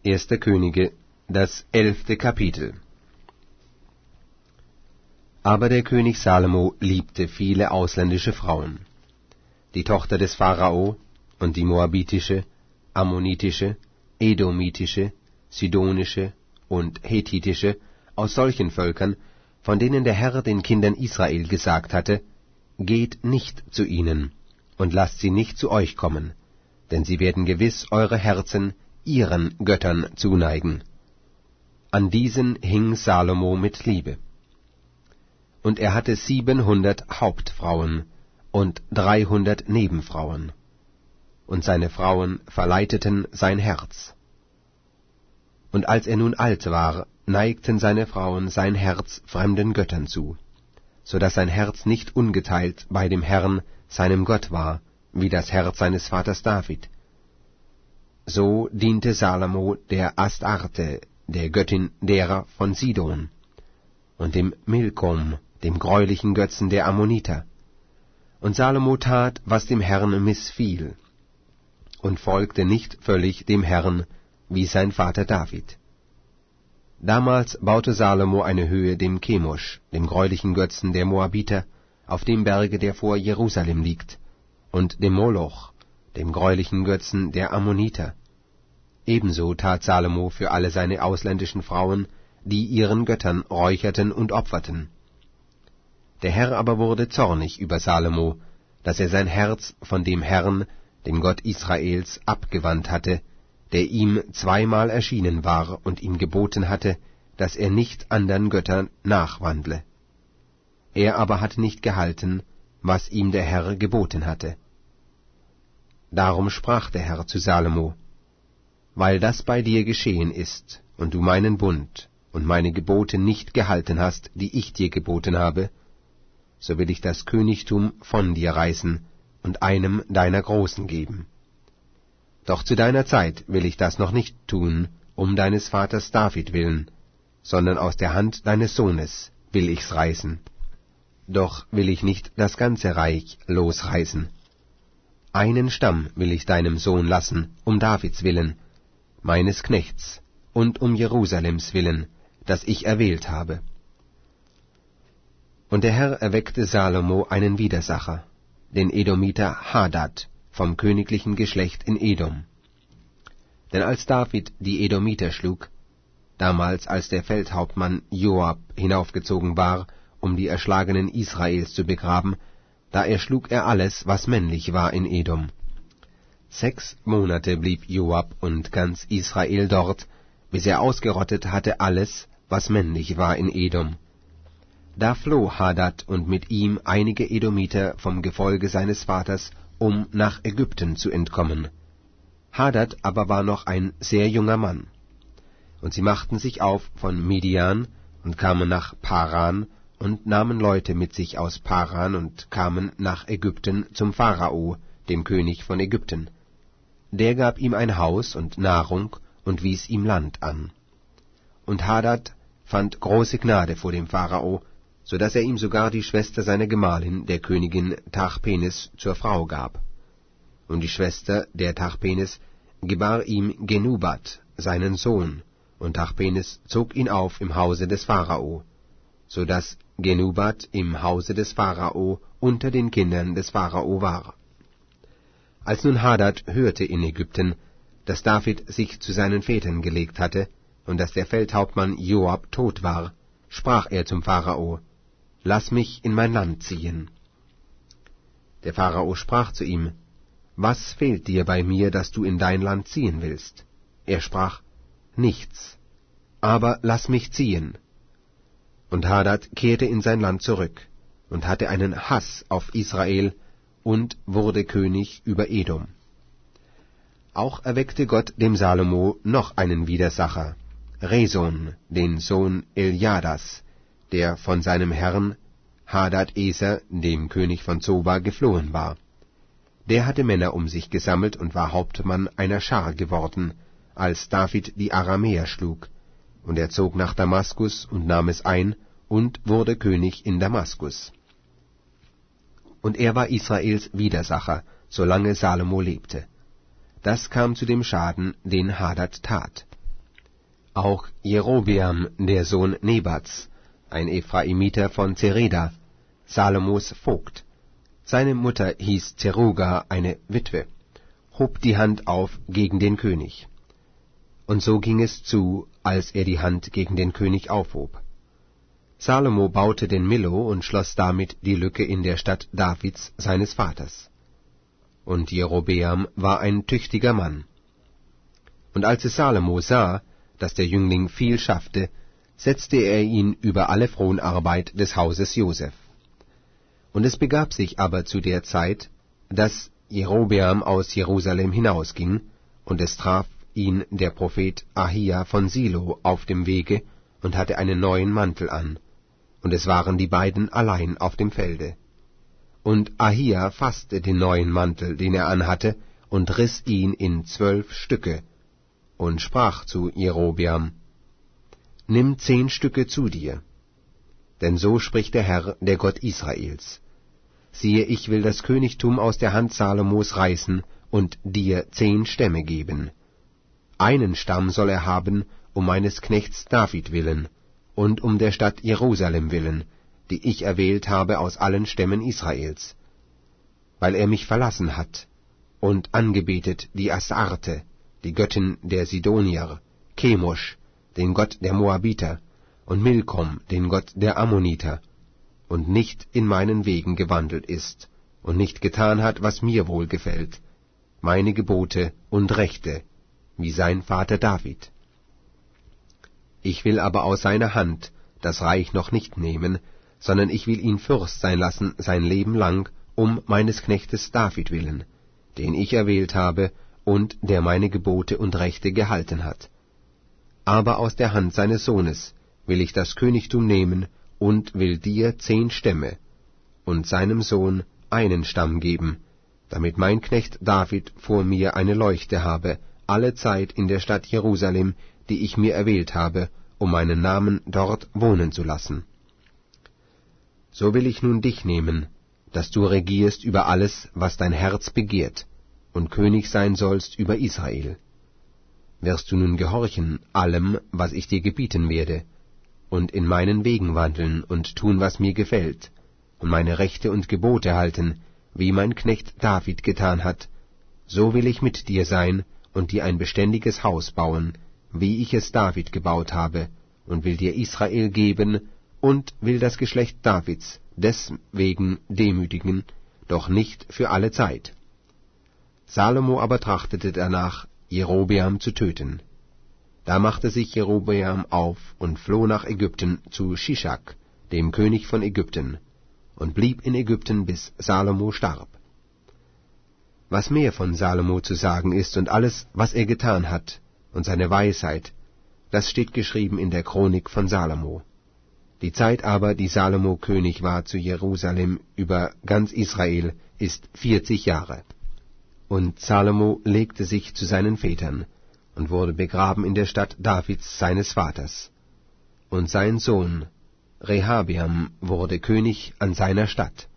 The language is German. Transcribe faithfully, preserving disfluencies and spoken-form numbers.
Erster Könige, das elfte Kapitel. Aber der König Salomo liebte viele ausländische Frauen. Die Tochter des Pharao und die moabitische, ammonitische, edomitische, sidonische und hethitische, aus solchen Völkern, von denen der Herr den Kindern Israel gesagt hatte, »Geht nicht zu ihnen und lasst sie nicht zu euch kommen, denn sie werden gewiss eure Herzen ihren Göttern zuneigen.« An diesen hing Salomo mit Liebe. Und er hatte siebenhundert Hauptfrauen und dreihundert Nebenfrauen, und seine Frauen verleiteten sein Herz. Und als er nun alt war, neigten seine Frauen sein Herz fremden Göttern zu, so daß sein Herz nicht ungeteilt bei dem Herrn, seinem Gott war, wie das Herz seines Vaters David. So diente Salomo der Astarte, der Göttin derer von Sidon, und dem Milkom, dem greulichen Götzen der Ammoniter. Und Salomo tat, was dem Herrn missfiel, und folgte nicht völlig dem Herrn, wie sein Vater David. Damals baute Salomo eine Höhe dem Chemosh, dem greulichen Götzen der Moabiter, auf dem Berge, der vor Jerusalem liegt, und dem Moloch, dem greulichen Götzen der Ammoniter. Ebenso tat Salomo für alle seine ausländischen Frauen, die ihren Göttern räucherten und opferten. Der Herr aber wurde zornig über Salomo, dass er sein Herz von dem Herrn, dem Gott Israels, abgewandt hatte, der ihm zweimal erschienen war und ihm geboten hatte, dass er nicht andern Göttern nachwandle. Er aber hat nicht gehalten, was ihm der Herr geboten hatte. Darum sprach der Herr zu Salomo: Weil das bei dir geschehen ist, und du meinen Bund und meine Gebote nicht gehalten hast, die ich dir geboten habe, so will ich das Königtum von dir reißen und einem deiner Großen geben. Doch zu deiner Zeit will ich das noch nicht tun, um deines Vaters David willen, sondern aus der Hand deines Sohnes will ich's reißen. Doch will ich nicht das ganze Reich losreißen. Einen Stamm will ich deinem Sohn lassen, um Davids willen, meines Knechts, und um Jerusalems willen, das ich erwählt habe. Und der Herr erweckte Salomo einen Widersacher, den Edomiter Hadad, vom königlichen Geschlecht in Edom. Denn als David die Edomiter schlug, damals als der Feldhauptmann Joab hinaufgezogen war, um die Erschlagenen Israels zu begraben, da erschlug er alles, was männlich war in Edom. Sechs Monate blieb Joab und ganz Israel dort, bis er ausgerottet hatte alles, was männlich war in Edom. Da floh Hadad und mit ihm einige Edomiter vom Gefolge seines Vaters, um nach Ägypten zu entkommen. Hadad aber war noch ein sehr junger Mann. Und sie machten sich auf von Midian und kamen nach Paran und nahmen Leute mit sich aus Paran und kamen nach Ägypten zum Pharao, dem König von Ägypten. Der gab ihm ein Haus und Nahrung und wies ihm Land an. Und Hadad fand große Gnade vor dem Pharao, so dass er ihm sogar die Schwester seiner Gemahlin, der Königin Tachpenes, zur Frau gab. Und die Schwester der Tachpenes gebar ihm Genubat, seinen Sohn, und Tachpenes zog ihn auf im Hause des Pharao, so dass Genubat im Hause des Pharao unter den Kindern des Pharao war. Als nun Hadad hörte in Ägypten, dass David sich zu seinen Vätern gelegt hatte und dass der Feldhauptmann Joab tot war, sprach er zum Pharao: Lass mich in mein Land ziehen. Der Pharao sprach zu ihm: Was fehlt dir bei mir, dass du in dein Land ziehen willst? Er sprach: Nichts, aber lass mich ziehen. Und Hadad kehrte in sein Land zurück und hatte einen Hass auf Israel und wurde König über Edom. Auch erweckte Gott dem Salomo noch einen Widersacher, Reson, den Sohn Eljadas, der von seinem Herrn Hadad-Eser, dem König von Zoba, geflohen war. Der hatte Männer um sich gesammelt und war Hauptmann einer Schar geworden, als David die Aramäer schlug, und er zog nach Damaskus und nahm es ein und wurde König in Damaskus. Und er war Israels Widersacher, solange Salomo lebte. Das kam zu dem Schaden, den Hadad tat. Auch Jerobeam, der Sohn Nebats, ein Ephraimiter von Zereda, Salomos Vogt, seine Mutter hieß Zeruga, eine Witwe, hob die Hand auf gegen den König. Und so ging es zu, als er die Hand gegen den König aufhob. Salomo baute den Millo und schloss damit die Lücke in der Stadt Davids, seines Vaters. Und Jerobeam war ein tüchtiger Mann. Und als es Salomo sah, dass der Jüngling viel schaffte, setzte er ihn über alle Fronarbeit des Hauses Joseph. Und es begab sich aber zu der Zeit, dass Jerobeam aus Jerusalem hinausging, und es traf ihn der Prophet Ahia von Silo auf dem Wege und hatte einen neuen Mantel an, und es waren die beiden allein auf dem Felde. Und Ahia fasste den neuen Mantel, den er anhatte, und riss ihn in zwölf Stücke, und sprach zu Jerobeam: Nimm zehn Stücke zu dir, denn so spricht der Herr, der Gott Israels: Siehe, ich will das Königtum aus der Hand Salomos reißen und dir zehn Stämme geben. Einen Stamm soll er haben, um meines Knechts David willen, und um der Stadt Jerusalem willen, die ich erwählt habe aus allen Stämmen Israels, weil er mich verlassen hat und angebetet die Astarte, die Göttin der Sidonier, Chemosh, den Gott der Moabiter, und Milkom, den Gott der Ammoniter, und nicht in meinen Wegen gewandelt ist, und nicht getan hat, was mir wohlgefällt, meine Gebote und Rechte, wie sein Vater David. Ich will aber aus seiner Hand das Reich noch nicht nehmen, sondern ich will ihn Fürst sein lassen sein Leben lang, um meines Knechtes David willen, den ich erwählt habe und der meine Gebote und Rechte gehalten hat. Aber aus der Hand seines Sohnes will ich das Königtum nehmen und will dir zehn Stämme und seinem Sohn einen Stamm geben, damit mein Knecht David vor mir eine Leuchte habe, alle Zeit in der Stadt Jerusalem, die ich mir erwählt habe, um meinen Namen dort wohnen zu lassen. So will ich nun dich nehmen, dass du regierst über alles, was dein Herz begehrt, und König sein sollst über Israel. Wirst du nun gehorchen allem, was ich dir gebieten werde, und in meinen Wegen wandeln und tun, was mir gefällt, und meine Rechte und Gebote halten, wie mein Knecht David getan hat, so will ich mit dir sein und dir ein beständiges Haus bauen, wie ich es David gebaut habe, und will dir Israel geben, und will das Geschlecht Davids deswegen demütigen, doch nicht für alle Zeit. Salomo aber trachtete danach, Jerobeam zu töten. Da machte sich Jerobeam auf und floh nach Ägypten zu Shischak, dem König von Ägypten, und blieb in Ägypten, bis Salomo starb. Was mehr von Salomo zu sagen ist und alles, was er getan hat, und seine Weisheit, das steht geschrieben in der Chronik von Salomo. Die Zeit aber, die Salomo König war zu Jerusalem über ganz Israel, ist vierzig Jahre. Und Salomo legte sich zu seinen Vätern und wurde begraben in der Stadt Davids seines Vaters. Und sein Sohn Rehabeam wurde König an seiner Stadt.